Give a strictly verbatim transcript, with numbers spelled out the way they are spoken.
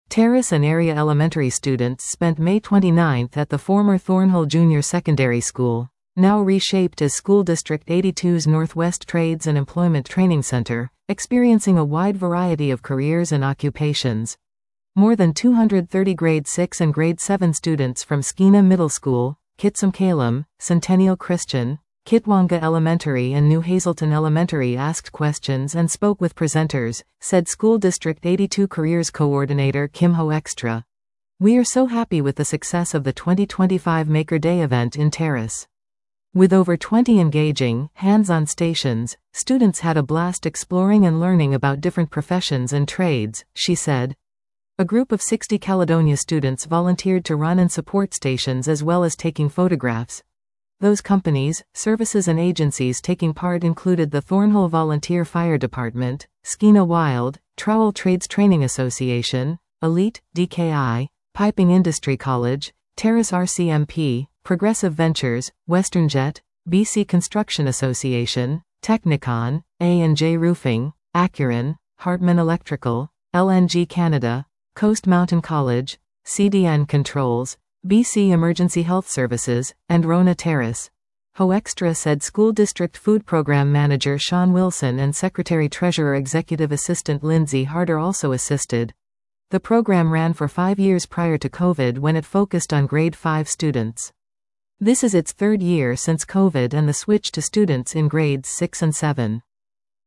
Terrace and area elementary students spent May twenty-ninth at the former Thornhill Junior Secondary School, now reshaped as School District eighty-two's Northwest Trades and Employment Training Center, experiencing a wide variety of careers and occupations. More than two hundred thirty grade six and grade seven students from Skeena Middle School, Kitsamkalem, Centennial Christian, Kitwanga Elementary and New Hazelton Elementary asked questions and spoke with presenters, said School District eighty-two Careers Coordinator Kim Hoekstra. "We are so happy with the success of the twenty twenty-five Maker Day event in Terrace. With over twenty engaging, hands-on stations, students had a blast exploring and learning about different professions and trades," she said. A group of sixty Caledonia students volunteered to run and support stations as well as taking photographs. Those companies, services and agencies taking part included the Thornhill Volunteer Fire Department, Skeena Wild, Trowel Trades Training Association, Elite, D K I, Piping Industry College, Terrace R C M P, Progressive Ventures, Western Jet, B C Construction Association, Technicon, A and J Roofing, Acuren, Hartman Electrical, L N G Canada, Coast Mountain College, C D N Controls, B C Emergency Health Services, and Rona Terrace. Hoekstra said School District Food Program Manager Sean Wilson and Secretary-Treasurer Executive Assistant Lindsay Harder also assisted. The program ran for five years prior to COVID when it focused on grade five students. This is its third year since COVID and the switch to students in grades six and seven.